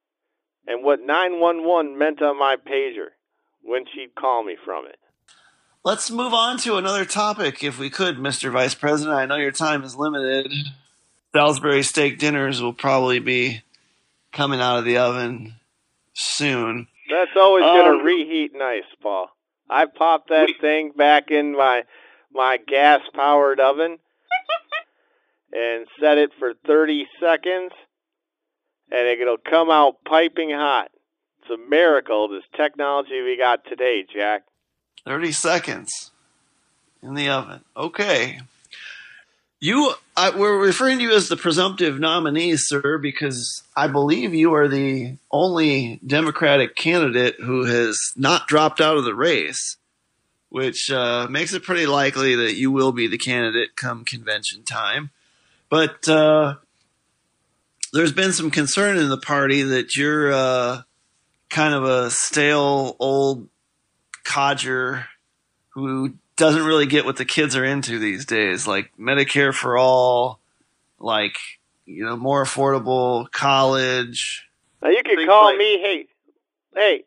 and what nine one one meant on my pager when she'd call me from it. Let's move on to another topic, if we could, Mister Vice President. I know your time is limited. Salisbury steak dinners will probably be coming out of the oven soon. That's always um, going to reheat nice, Paul. I popped that we, thing back in my my gas-powered oven and set it for thirty seconds, and it'll come out piping hot. It's a miracle, this technology we got today, Jack. thirty seconds in the oven. Okay. You, I, we're referring to you as the presumptive nominee, sir, because I believe you are the only Democratic candidate who has not dropped out of the race, which uh, makes it pretty likely that you will be the candidate come convention time. But uh, there's been some concern in the party that you're uh, kind of a stale old codger who doesn't really get what the kids are into these days, like Medicare for all, like, you know, more affordable college. Now you can Things call like- me, hey, hey.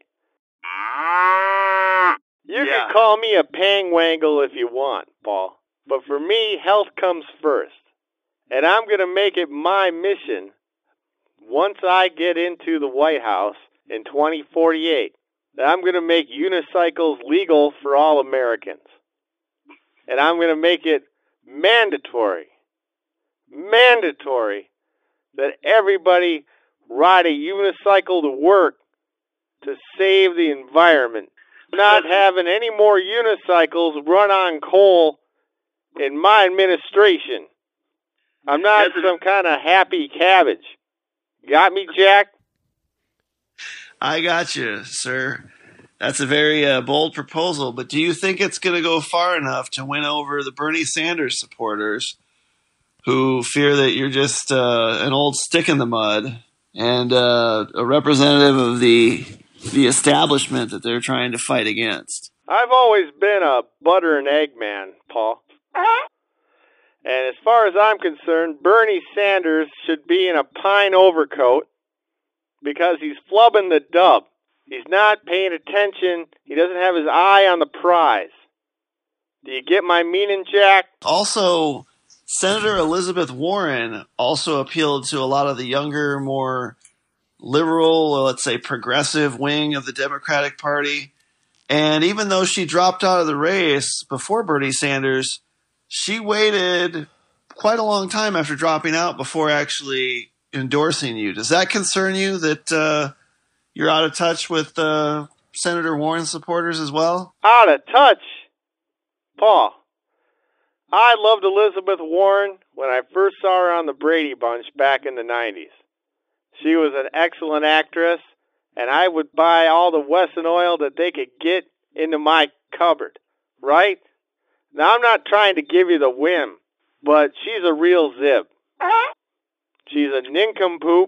You Yeah. can call me a pangwangle if you want, Paul. But for me, health comes first. And I'm going to make it my mission, once I get into the White House in twenty forty-eight, that I'm going to make unicycles legal for all Americans. And I'm going to make it mandatory, mandatory, that everybody ride a unicycle to work to save the environment. Not having any more unicycles run on coal in my administration. I'm not some kind of happy cabbage. Got me, Jack? I got you, sir. That's a very uh, bold proposal, but do you think it's going to go far enough to win over the Bernie Sanders supporters who fear that you're just uh, an old stick in the mud and uh, a representative of the the establishment that they're trying to fight against? I've always been a butter and egg man, Paul. And as far as I'm concerned, Bernie Sanders should be in a pine overcoat because he's flubbing the dub. He's not paying attention. He doesn't have his eye on the prize. Do you get my meaning, Jack? Also, Senator Elizabeth Warren also appealed to a lot of the younger, more liberal, or let's say progressive wing of the Democratic Party. And even though she dropped out of the race before Bernie Sanders, she waited quite a long time after dropping out before actually endorsing you. Does that concern you that uh, you're out of touch with uh, Senator Warren supporters as well? Out of touch? Paul, I loved Elizabeth Warren when I first saw her on the Brady Bunch back in the nineties. She was an excellent actress, and I would buy all the Wesson oil that they could get into my cupboard, right? Now, I'm not trying to give you the whim, but she's a real zib. She's a nincompoop.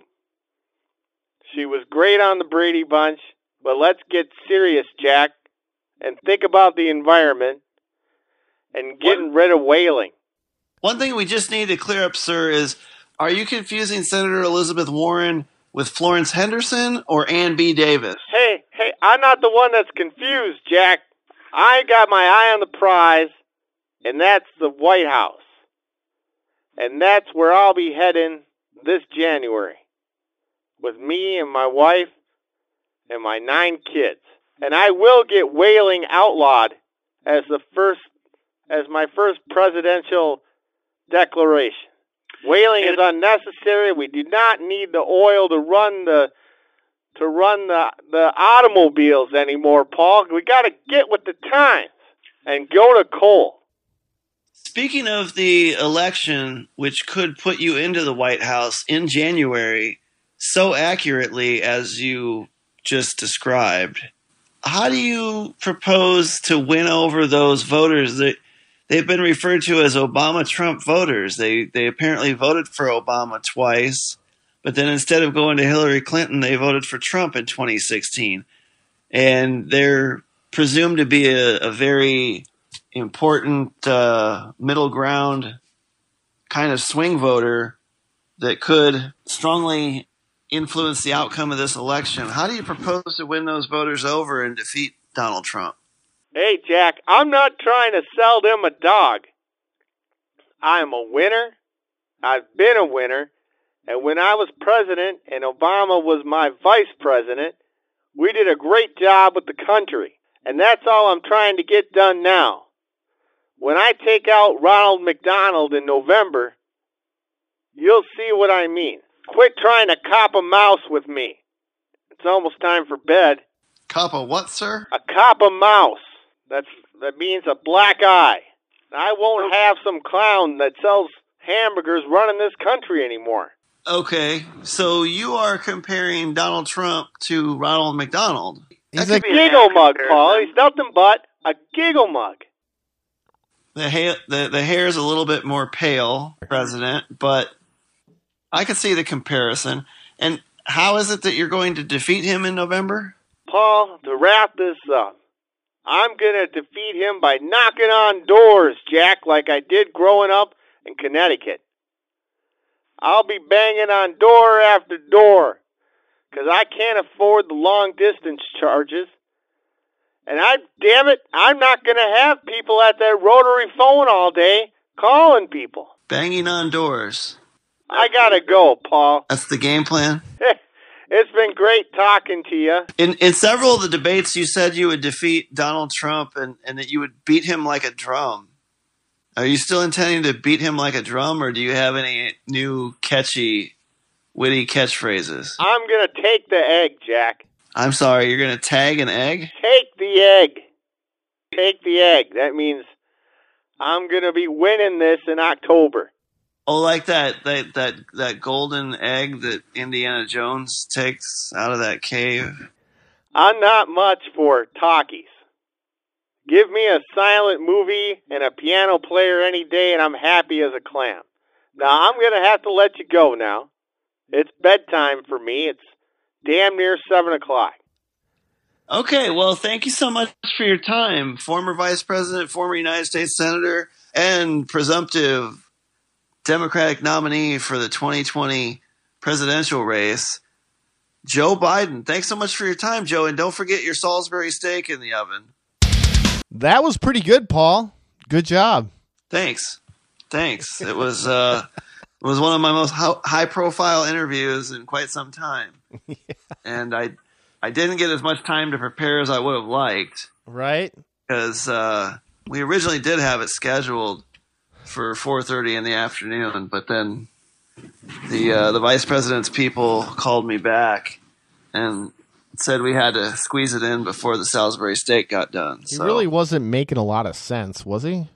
She was great on the Brady Bunch, but let's get serious, Jack, and think about the environment and getting rid of whaling. One thing we just need to clear up, sir, is are you confusing Senator Elizabeth Warren with Florence Henderson or Ann B. Davis? Hey, hey, I'm not the one that's confused, Jack. I got my eye on the prize, and that's the White House. And that's where I'll be heading this January with me and my wife and my nine kids. And I will get whaling outlawed as the first, as my first presidential declaration. Whaling is unnecessary. We do not need the oil to run the to run the the automobiles anymore, Paul. We got to get with the times and go to coal. Speaking of the election, which could put you into the White House in January so accurately as you just described, how do you propose to win over those voters that they've been referred to as Obama-Trump voters? They they apparently voted for Obama twice, but then instead of going to Hillary Clinton, they voted for Trump in twenty sixteen. And they're presumed to be a, a very important uh, middle ground kind of swing voter that could strongly influence the outcome of this election. How do you propose to win those voters over and defeat Donald Trump? Hey, Jack, I'm not trying to sell them a dog. I'm a winner. I've been a winner. And when I was president and Obama was my vice president, we did a great job with the country. And that's all I'm trying to get done now. When I take out Ronald McDonald in November, you'll see what I mean. quit trying to cop a mouse with me. It's almost time for bed. Cop a what, sir? A cop a mouse. That's that means a black eye. I won't have some clown that sells hamburgers running this country anymore. Okay, so you are comparing Donald Trump to Ronald McDonald. He's That's a giggle mug, Paul. He's nothing but a giggle mug. The hair, the, the hair is a little bit more pale, President, but I can see the comparison. And how is it that you're going to defeat him in November? Paul, to wrap this up, I'm going to defeat him by knocking on doors, Jack, like I did growing up in Connecticut. I'll be banging on door after door because I can't afford the long-distance charges. And I, damn it, I'm not going to have people at that rotary phone all day calling people. Banging on doors. I got to go, Paul. That's the game plan? It's been great talking to you. In in several of the debates, you said you would defeat Donald Trump and, and that you would beat him like a drum. Are you still intending to beat him like a drum, or do you have any new catchy, witty catchphrases? I'm going to take the egg, Jack. I'm sorry, you're going to tag an egg? Take the egg. Take the egg. That means I'm going to be winning this in October. Oh, like that, that that that golden egg that Indiana Jones takes out of that cave? I'm not much for talkies. Give me a silent movie and a piano player any day, and I'm happy as a clam. Now, I'm going to have to let you go now. It's bedtime for me. It's damn near seven o'clock. Okay, well, thank you so much for your time, former Vice President, former United States Senator, and presumptive Democratic nominee for the twenty twenty presidential race, Joe Biden. Thanks so much for your time, Joe, and don't forget your Salisbury steak in the oven. That was pretty good, Paul. Good job. Thanks. Thanks. It was uh, it was one of my most high-profile interviews in quite some time. Yeah. And I I didn't get as much time to prepare as I would have liked. Right. Because uh, we originally did have it scheduled for four thirty in the afternoon, but then the uh, the vice president's people called me back and said we had to squeeze it in before the Salisbury steak got done. He so, really wasn't making a lot of sense, was he?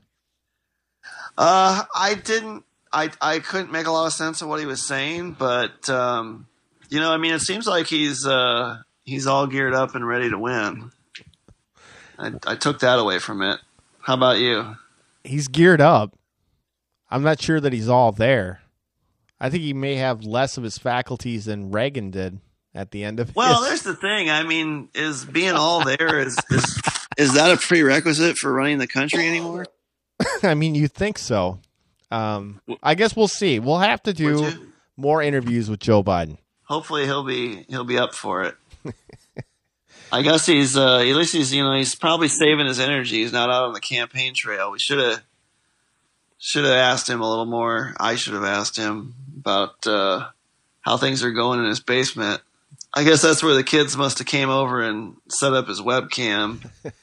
Uh, I didn't. I I couldn't make a lot of sense of what he was saying, but um, you know, I mean, it seems like he's uh, he's all geared up and ready to win. I, I took that away from it. How about you? He's geared up. I'm not sure that he's all there. I think he may have less of his faculties than Reagan did at the end of Well, his... there's the thing. I mean, is being all there, is, is, is that a prerequisite for running the country anymore? I mean, you think so. Um, I guess we'll see. We'll have to do more interviews with Joe Biden. Hopefully he'll be he'll be up for it. I guess he's uh, at least he's you know he's probably saving his energy. He's not out on the campaign trail. We should have should have asked him a little more. I should have asked him about uh, how things are going in his basement. I guess that's where the kids must have came over and set up his webcam.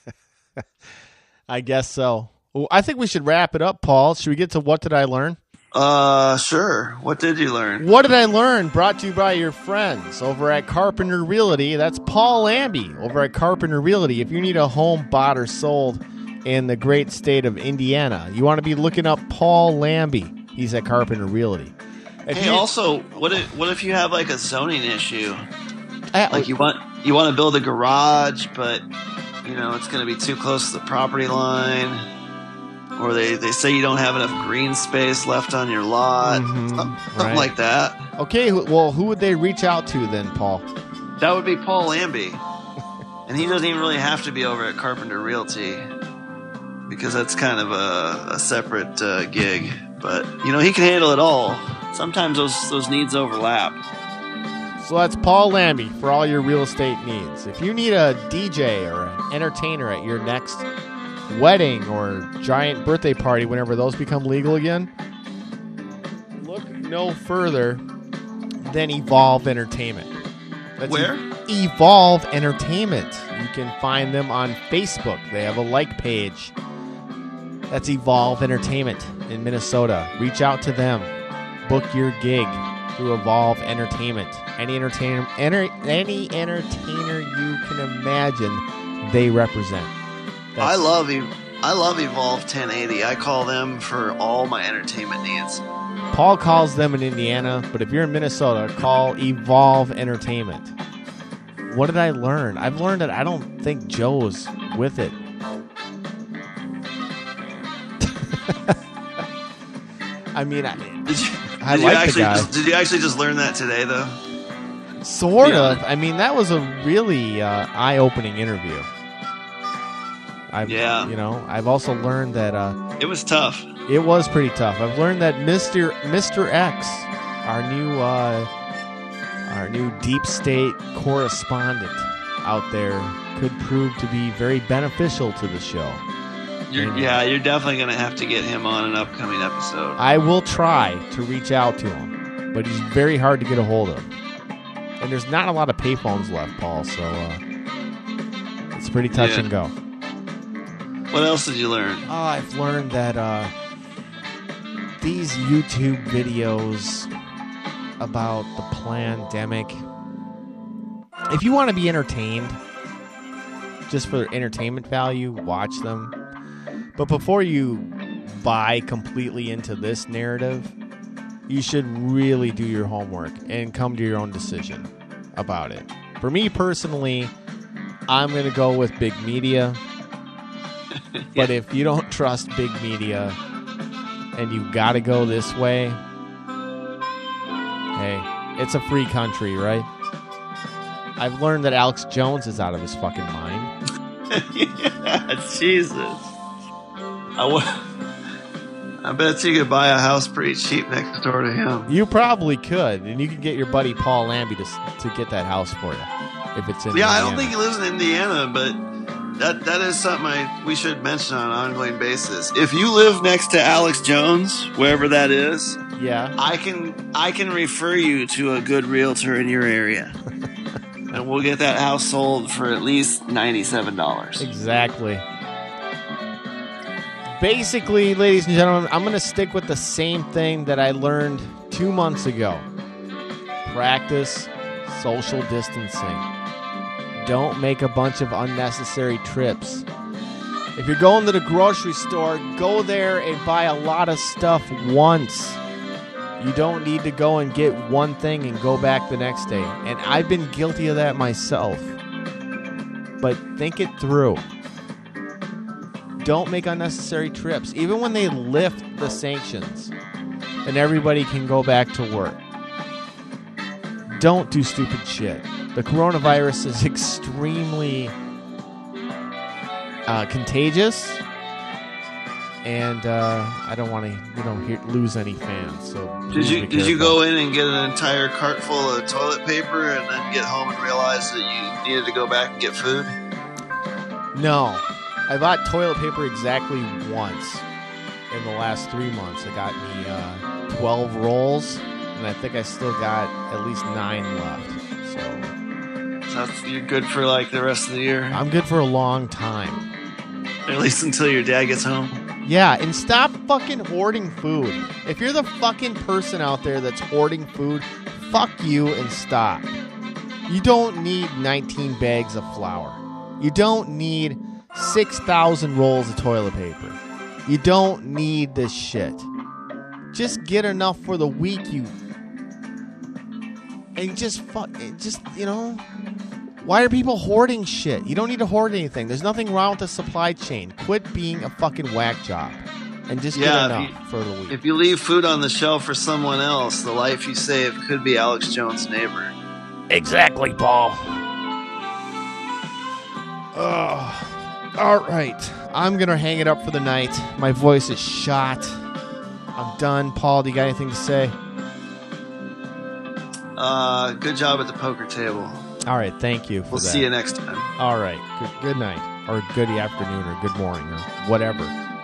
I guess so. Well, I think we should wrap it up, Paul. Should we get to What Did I Learn? Uh, sure. What did you learn? What Did I Learn? Brought to you by your friends over at Carpenter Realty. That's Paul Lambie over at Carpenter Realty. If you need a home bought or sold in the great state of Indiana, you want to be looking up Paul Lambie. He's at Carpenter Realty. If hey, you, also, what if what if you have like a zoning issue? I, Like you want you want to build a garage, but you know it's going to be too close to the property line. Or they, they say you don't have enough green space left on your lot. Mm-hmm, something something right. like that. Okay, well, who would they reach out to then, Paul? That would be Paul Lambie. And he doesn't even really have to be over at Carpenter Realty because that's kind of a, a separate uh, gig. But, you know, he can handle it all. Sometimes those, those needs overlap. So that's Paul Lambie for all your real estate needs. If you need a D J or an entertainer at your next wedding or giant birthday party, whenever those become legal again, look no further than Evolve Entertainment. That's Where? E- Evolve Entertainment. You can find them on Facebook. They have a like page. That's Evolve Entertainment in Minnesota. Reach out to them. Book your gig. through Evolve Entertainment. Any entertainer, enter, any entertainer you can imagine, they represent. That's, I love you. I love Evolve ten eighty. I call them for all my entertainment needs. Paul calls them in Indiana, but if you're in Minnesota, call Evolve Entertainment. What did I learn? I've learned that I don't think Joe's with it. I mean, I, Did you, I did you like the actually guy. just, did you actually just learn that today, though? Sort Yeah. of. I mean, that was a really uh, eye-opening interview. I've, Yeah. You know, I've also learned that uh, It was tough. it was pretty tough. I've learned that Mister Mister X, our new uh, our new deep state correspondent out there, could prove to be very beneficial to the show. You're, And- yeah, you're definitely going to have to get him on an upcoming episode. I will try to reach out to him, but he's very hard to get a hold of. And there's not a lot of payphones left, Paul, so uh, it's pretty touch Yeah. and go. What else did you learn? Oh, I've learned that uh, these YouTube videos about the pandemic, if you want to be entertained, just for entertainment value, watch them. But before you buy completely into this narrative, you should really do your homework and come to your own decision about it. For me personally, I'm going to go with big media. But if you don't trust big media and you got to go this way, hey, it's a free country, right? I've learned that Alex Jones is out of his fucking mind. Yeah, Jesus. I, w- I bet you could buy a house pretty cheap next door to him. You probably could, and you could get your buddy Paul Lambie to to get that house for you if it's in. Yeah, I Indiana. don't think he lives in Indiana, but that that is something I, we should mention on an ongoing basis. If you live next to Alex Jones, wherever that is, Yeah, I can I can refer you to a good realtor in your area, and we'll get that house sold for at least ninety-seven dollars. exactly. Basically, ladies and gentlemen, I'm going to stick with the same thing that I learned two months ago. Practice social distancing. Don't make a bunch of unnecessary trips. If you're going to the grocery store, go there and buy a lot of stuff once. You don't need to go and get one thing and go back the next day. And I've been guilty of that myself. But think it through. Don't make unnecessary trips. Even when they lift the sanctions and everybody can go back to work, don't do stupid shit. The coronavirus is extremely uh, contagious, and uh, I don't want to, you know, hear, lose any fans. So Did please you be did you careful. go in and get an entire cart full of toilet paper and then get home and realize that you needed to go back and get food? No. I bought toilet paper exactly once in the last three months. I got me uh, twelve rolls, and I think I still got at least nine left. So So that's, you're good for like the rest of the year, I'm good for a long time. at least until your dad gets home. Yeah, and stop fucking hoarding food. If you're the fucking person out there that's hoarding food, fuck you and stop. You don't need nineteen bags of flour. You don't need six thousand rolls of toilet paper. You don't need this shit. Just get enough for the week you... And just fuck... Just, you know... Why are people hoarding shit? You don't need to hoard anything. There's nothing wrong with the supply chain. Quit being a fucking whack job. And just Yeah, get if enough you- for the week. If you leave food on the shelf for someone else, the life you save could be Alex Jones' neighbor. Exactly, Paul. Ugh. All right. I'm going to hang it up for the night. My voice is shot. I'm done. Paul, do you got anything to say? Uh, good job at the poker table. All right. Thank you for We'll that. see you next time. All right. Good, good night. Or good afternoon or good morning or whatever.